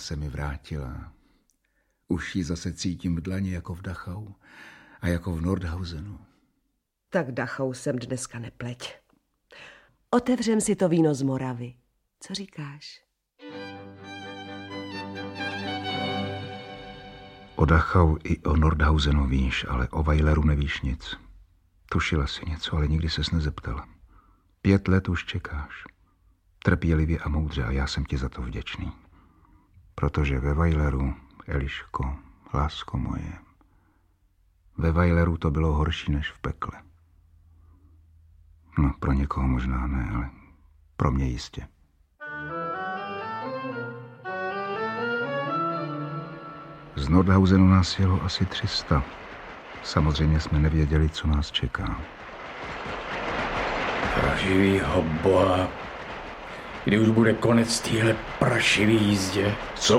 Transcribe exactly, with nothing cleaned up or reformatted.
Se mi vrátila. Už ji zase cítím v dlani jako v Dachau a jako v Nordhausenu. Tak Dachau jsem dneska nepleť. Otevřem si to víno z Moravy. Co říkáš? O Dachau i o Nordhausenu víš, ale o Weileru nevíš nic. Tušila si něco, ale nikdy ses nezeptala. Pět let už čekáš. Trpělivě a moudře a já jsem ti za to vděčný. Protože ve Weileru, Eliško, lásko moje, ve Weileru to bylo horší než v pekle. No, pro někoho možná ne, ale pro mě jistě. Z Nordhausenu nás jelo asi tři sta. Samozřejmě jsme nevěděli, co nás čeká. Praživýho boha, kdy už bude konec téhle prašivý jízdě? Co